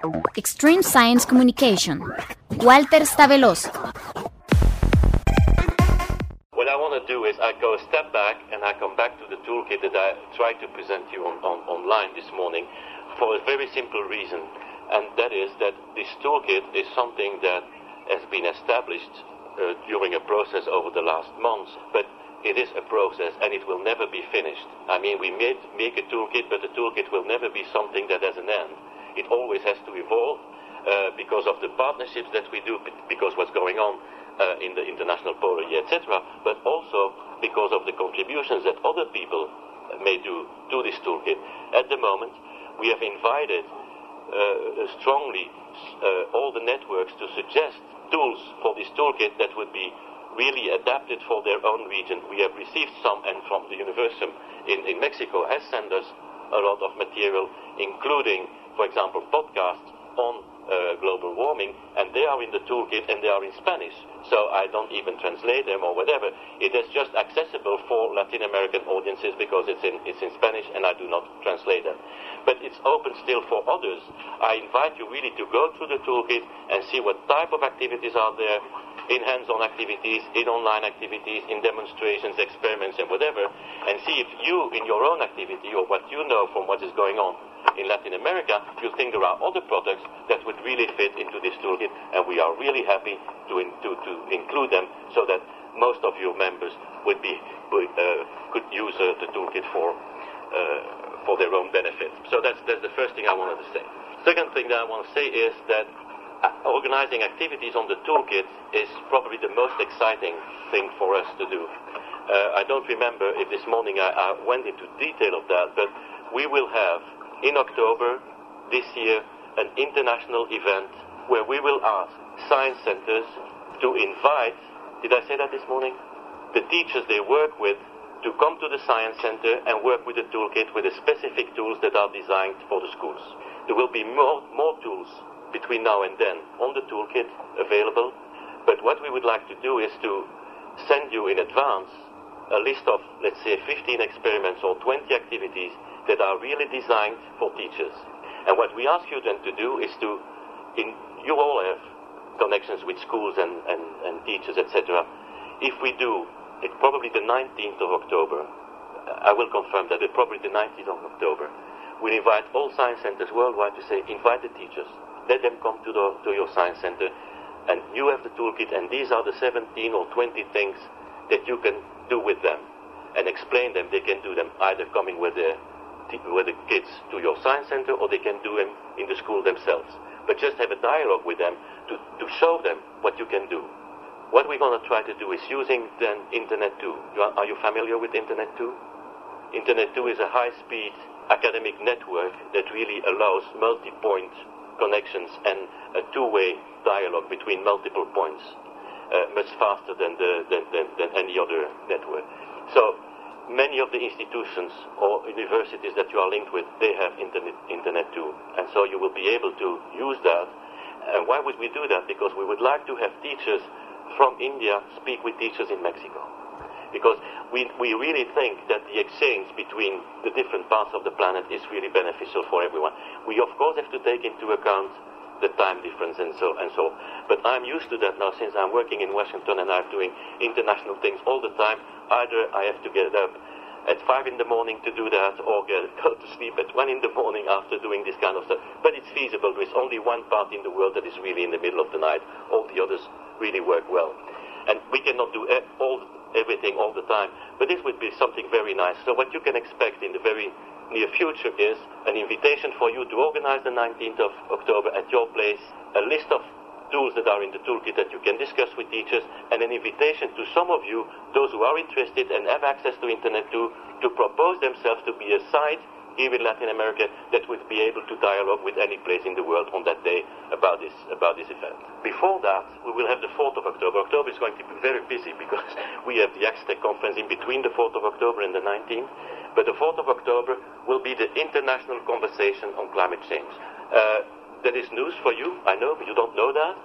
Extreme Science Communication. Walter Staveloso. What I want to do is I go a step back and I come back to the toolkit that I tried to present you online this morning for a very simple reason, and that is that this toolkit is something that has been established during a process over the last months, but it is a process and it will never be finished. I mean, we make a toolkit, but the toolkit will never be something that has an end. It always has to evolve because of the partnerships that we do, because what's going on in the International Polar Year, etc., but also because of the contributions that other people may do to this toolkit. At the moment, we have invited strongly all the networks to suggest tools for this toolkit that would be really adapted for their own region. We have received some, and from the Universum in Mexico has sent us a lot of material, including, for example, podcasts on global warming, and they are in the toolkit and they are in Spanish, so I don't even translate them or whatever. It is just accessible for Latin American audiences because it's in Spanish and I do not translate them. But it's open still for others. I invite you really to go through the toolkit and see what type of activities are there, in hands-on activities, in online activities, in demonstrations, experiments and whatever, and see if you, in your own activity or what you know from what is going on in Latin America, you think there are other products that would really fit into this toolkit, and we are really happy to include them so that most of your members could use the toolkit for their own benefit. So that's the first thing I wanted to say. Second thing that I want to say is that organizing activities on the toolkit is probably the most exciting thing for us to do. I don't remember if this morning I went into detail of that, but we will have in October this year an international event where we will ask science centers to invite, did I say that this morning? The teachers they work with to come to the science center and work with the toolkit with the specific tools that are designed for the schools. There will be more tools between now and then on the toolkit available, but what we would like to do is to send you in advance a list of, let's say, 15 experiments or 20 activities that are really designed for teachers. And what we ask you then to do is you all have connections with schools and teachers, etc. If we do, it's probably the 19th of October, I will confirm that, it's probably the 19th of October, we'll invite all science centers worldwide to say, invite the teachers, let them come to your science center, and you have the toolkit, and these are the 17 or 20 things that you can do with them, and explain them. They can do them either coming with the kids to your science center, or they can do them in the school themselves. But just have a dialogue with them to show them what you can do. What we're going to try to do is using then Internet 2. Are you familiar with Internet 2? Internet 2 is a high-speed academic network that really allows multi-point connections and a two-way dialogue between multiple points, much faster than any other network. So many of the institutions or universities that you are linked with, they have internet too, and so you will be able to use that. And why would we do that? Because we would like to have teachers from India speak with teachers in Mexico, because we really think that the exchange between the different parts of the planet is really beneficial for everyone. We of course have to take into account the time difference and so. But I'm used to that now since I'm working in Washington and I'm doing international things all the time. Either I have to get up at 5 in the morning to do that, or go to sleep at 1 in the morning after doing this kind of stuff. But it's feasible. There is only one part in the world that is really in the middle of the night. All the others really work well. And we cannot do everything all the time. But this would be something very nice. So what you can expect in the very near future is an invitation for you to organize the 19th of October at your place, a list of tools that are in the toolkit that you can discuss with teachers, and an invitation to some of you, those who are interested and have access to Internet too, to propose themselves to be a site here in Latin America that would be able to dialogue with any place in the world on that day about this event. Before that, we will have the 4th of October. October is going to be very busy because we have the AXTEC conference in between the 4th of October and the 19th. But the 4th of October will be the international conversation on climate change. That is news for you, I know, but you don't know that.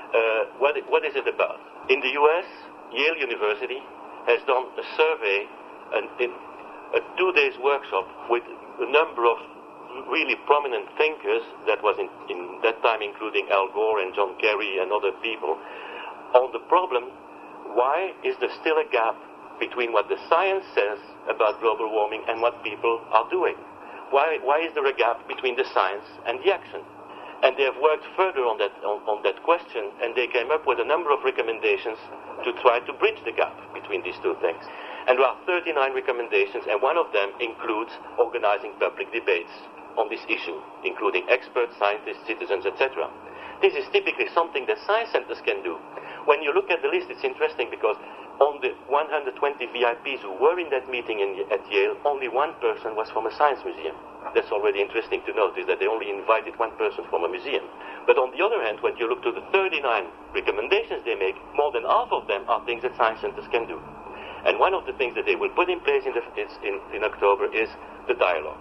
What is it about? In the US, Yale University has done a survey, a 2 days workshop with a number of really prominent thinkers, that was in that time including Al Gore and John Kerry and other people, on the problem, why is there still a gap between what the science says about global warming and what people are doing? Why is there a gap between the science and the action? And they have worked further on that question, and they came up with a number of recommendations to try to bridge the gap between these two things. And there are 39 recommendations, and one of them includes organizing public debates on this issue, including experts, scientists, citizens, etc. This is typically something that science centers can do. When you look at the list, it's interesting because on the 120 VIPs who were in that meeting at Yale, only one person was from a science museum. That's already interesting to notice that they only invited one person from a museum. But on the other hand, when you look to the 39 recommendations they make, more than half of them are things that science centers can do. And one of the things that they will put in place in October is the dialogue.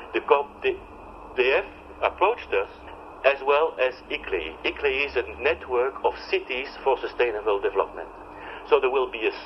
They have approached us as well as ICLEI. ICLEI is a network of cities for sustainable development. So there will be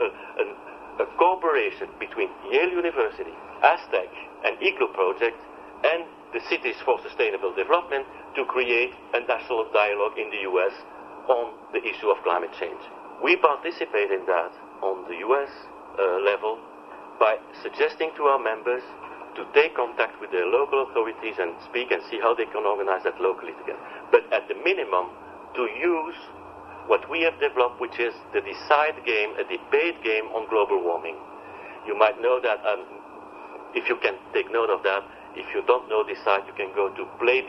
a cooperation between Yale University, Aztec, and IGLU project and the Cities for Sustainable Development to create a national dialogue in the US on the issue of climate change. We participate in that on the US level by suggesting to our members to take contact with their local authorities and speak and see how they can organize that locally together. But at the minimum, to use what we have developed, which is the DECIDE game, a debate game on global warming. You might know that, if you can take note of that, if you don't know DECIDE, you can go to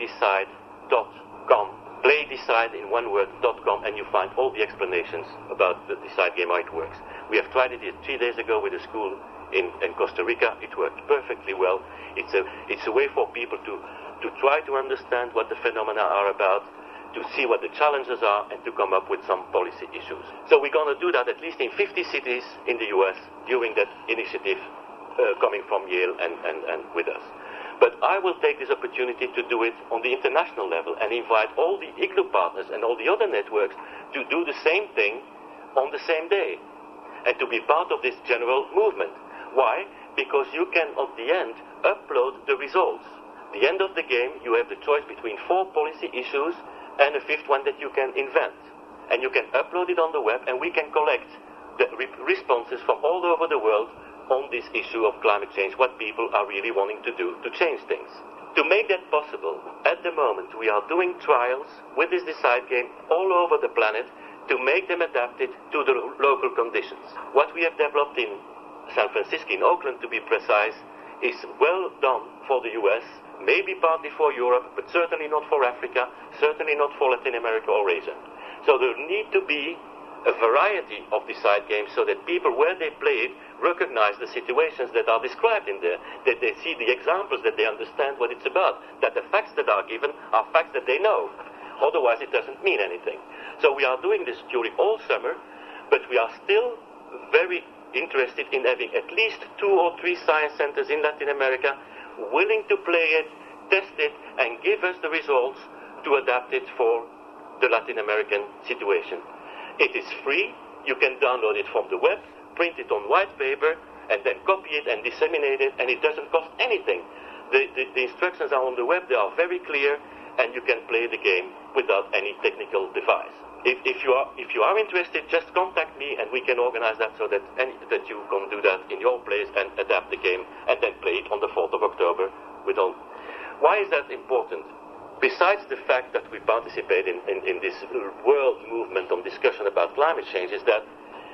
playdecide.com. Playdecide in one word.com, and you find all the explanations about the DECIDE game, how it works. We have tried it 3 days ago with a school in Costa Rica. It worked perfectly well. It's a way for people to try to understand what the phenomena are about, to see what the challenges are, and to come up with some policy issues. So we're going to do that at least in 50 cities in the US during that initiative coming from Yale and with us. But I will take this opportunity to do it on the international level and invite all the IGLU partners and all the other networks to do the same thing on the same day and to be part of this general movement. Why? Because you can, at the end, upload the results. At the end of the game, you have the choice between 4 policy issues and a 5th one that you can invent. And you can upload it on the web, and we can collect the responses from all over the world on this issue of climate change, what people are really wanting to do to change things. To make that possible, at the moment we are doing trials with this DECIDE game all over the planet to make them adapted to the local conditions. What we have developed in San Francisco, in Oakland to be precise, is well done for the US, maybe partly for Europe, but certainly not for Africa, certainly not for Latin America or Asia. So there need to be a variety of DECIDE games so that people, where they play it, recognize the situations that are described in there, that they see the examples, that they understand what it's about, that the facts that are given are facts that they know. Otherwise it doesn't mean anything. So we are doing this during all summer, but we are still very interested in having at least 2 or 3 science centers in Latin America willing to play it, test it, and give us the results to adapt it for the Latin American situation. It is free. You can download it from the web, print it on white paper, and then copy it and disseminate it, and it doesn't cost anything. The instructions are on the web. They are very clear, and you can play the game without any technical device. If you are interested, just contact me, and we can organize that so that you can do that in your place and adapt the game, and then play it on the 4th of October with all. Why is that important? Besides the fact that we participate in this world movement on discussion about climate change, is that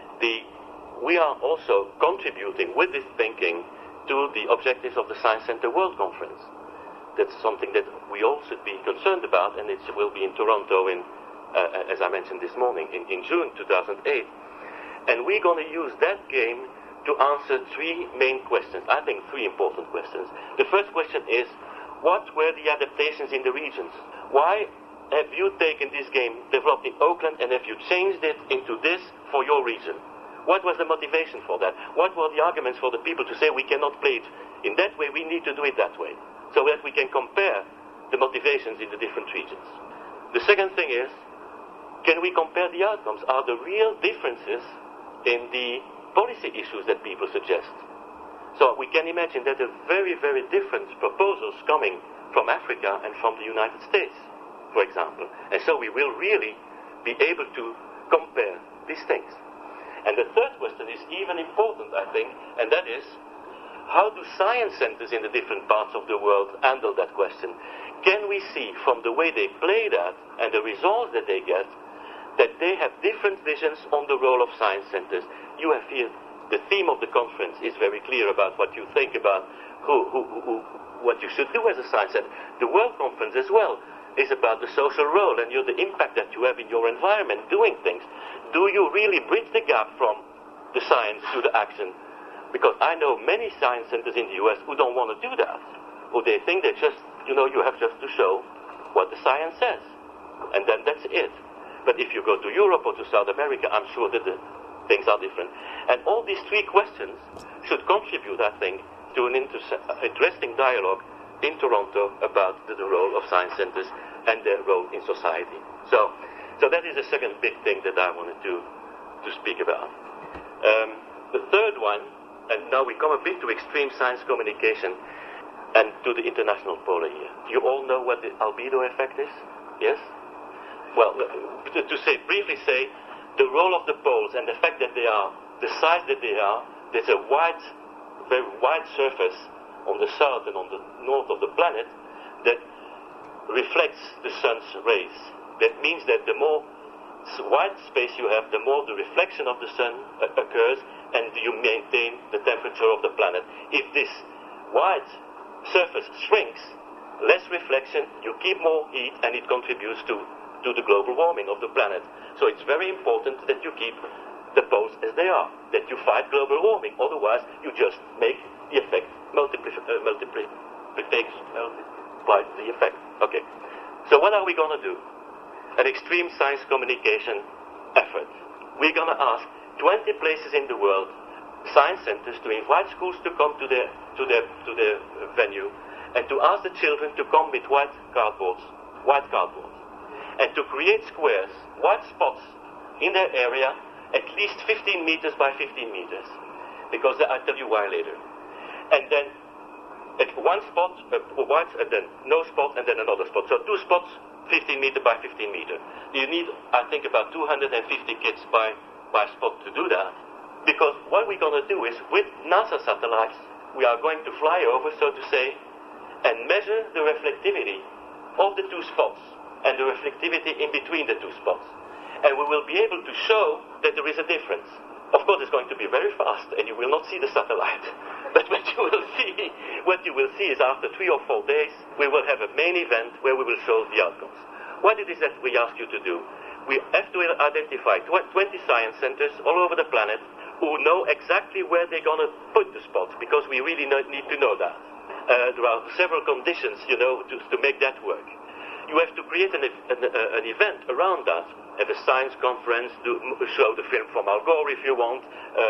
we are also contributing with this thinking to the objectives of the Science Center World Conference. That's something that we all should be concerned about, and it will be in Toronto as I mentioned this morning, in June 2008. And we're going to use that game to answer 3 main questions. I think 3 important questions. The first question is, what were the adaptations in the regions? Why have you taken this game developed in Oakland and have you changed it into this for your region? What was the motivation for that? What were the arguments for the people to say we cannot play it in that way, we need to do it that way? So that we can compare the motivations in the different regions. The second thing is, can we compare the outcomes? Are there real differences in the policy issues that people suggest? So we can imagine that there are very, very different proposals coming from Africa and from the United States, for example. And so we will really be able to compare these things. And the third question is even important, I think, and that is, how do science centers in the different parts of the world handle that question? Can we see from the way they play that and the results that they get that they have different visions on the role of science centers? You have here, the theme of the conference is very clear about what you think about what you should do as a science center. The World Conference as well is about the social role and the impact that you have in your environment doing things. Do you really bridge the gap from the science to the action? Because I know many science centers in the US who don't want to do that. Or they think that just, you have just to show what the science says. And then that's it. But if you go to Europe or to South America, I'm sure that the things are different. And all these three questions should contribute, I think, to an interesting dialogue in Toronto about the role of science centers and their role in society. So that is the second big thing that I wanted to speak about. The third one, and now we come a bit to extreme science communication and to the international polar year. You all know what the albedo effect is? Yes? Well, to briefly say, the role of the poles and the fact that they are the size that they are, there's a very wide surface on the south and on the north of the planet that reflects the sun's rays. That means that the more wide space you have, the more the reflection of the sun occurs, and you maintain the temperature of the planet. If this wide surface shrinks, less reflection, you keep more heat, and it contributes to the global warming of the planet. So it's very important that you keep the poles as they are, that you fight global warming. Otherwise, you just make the effect multiply the effect. Okay. So what are we going to do? An extreme science communication effort. We're going to ask 20 places in the world, science centers, to invite schools to come to their venue, and to ask the children to come with white cardboard, and to create squares, white spots in their area, at least 15 meters by 15 meters, because I'll tell you why later. And then at one spot, white, and then no spot, and then another spot. So two spots, 15 meter by 15 meter. You need, I think, about 250 kids by spot to do that. Because what we're going to do is, with NASA satellites, we are going to fly over, so to say, and measure the reflectivity of the two spots and the reflectivity in between the two spots. And we will be able to show that there is a difference. Of course, it's going to be very fast, and you will not see the satellite. But what you will see is after 3 or 4 days, we will have a main event where we will show the outcomes. What it is that we ask you to do? We have to identify 20 science centers all over the planet who know exactly where they're going to put the spots, because we really need to know that. There are several conditions, to make that work. You have to create an event around that. Have a science conference, show the film from Al Gore if you want,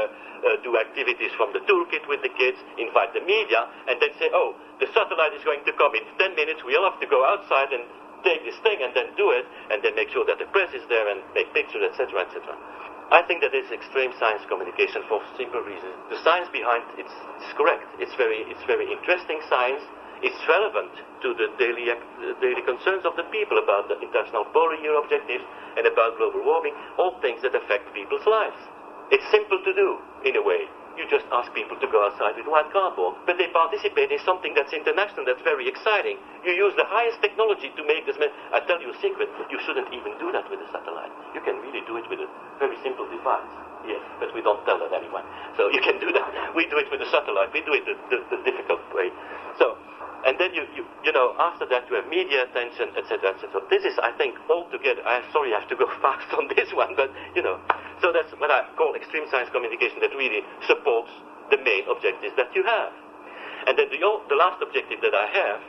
do activities from the toolkit with the kids, invite the media, and then say, oh, the satellite is going to come in 10 minutes, we all have to go outside and take this thing and then do it, and then make sure that the press is there and make pictures, etc., etc. I think that is extreme science communication for simple reasons. The science behind it's correct. It's very interesting science. It's relevant to the daily concerns of the people about the International Polar Year objectives and about global warming, all things that affect people's lives. It's simple to do, in a way. You just ask people to go outside with white cardboard, but they participate in something that's international, that's very exciting. You use the highest technology to make this. I tell you a secret, you shouldn't even do that with a satellite. You can really do it with a very simple device. Yes, but we don't tell that anyone. So you can do that. We do it with a satellite. We do it the difficult way. So, and then after that you have media attention, etc., etc. This is, I think, altogether. I'm sorry, I have to go fast on this one, but so that's what I call extreme science communication that really supports the main objectives that you have. And then the last objective that I have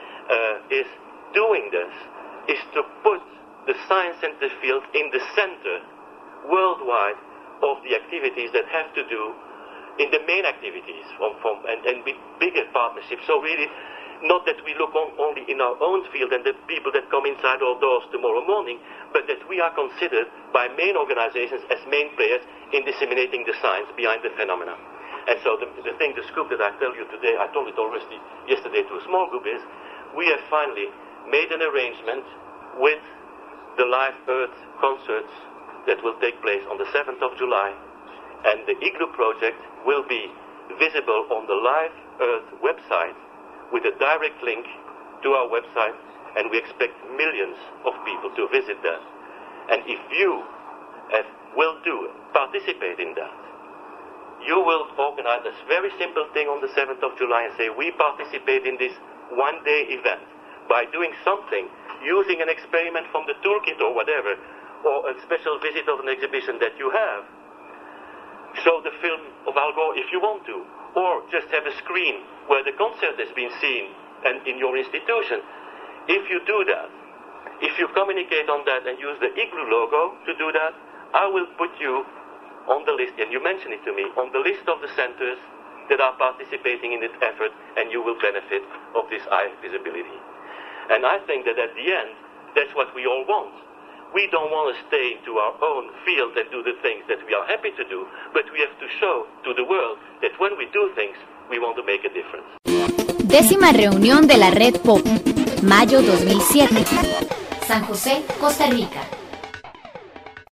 is doing this is to put the science center field in the center worldwide of the activities that have to do in the main activities and with bigger partnerships. So really, not that we look only in our own field and the people that come inside our doors tomorrow morning, but that we are considered by main organizations as main players in disseminating the science behind the phenomena. And so the scoop that I tell you today, I told it already yesterday to a small group, is we have finally made an arrangement with the Live Earth concerts that will take place on the 7th of July, and the Igloo project will be visible on the Live Earth website with a direct link to our website, and we expect millions of people to visit that. And if you participate in that, you will organize this very simple thing on the 7th of July and say, we participate in this one-day event by doing something, using an experiment from the toolkit or whatever, or a special visit of an exhibition that you have. Show the film of Al Gore if you want to, or just have a screen where the concert has been seen and in your institution. If you do that, if you communicate on that and use the Igloo logo to do that, I will put you on the list, and you mentioned it to me, on the list of the centers that are participating in this effort, and you will benefit of this high visibility. And I think that at the end, that's what we all want. We don't want to stay into our own field and do the things that we are happy to do, but we have to show to the world that when we do things, we want to make a difference. 10ª reunión de la Red Pop, mayo 2007. San José, Costa Rica.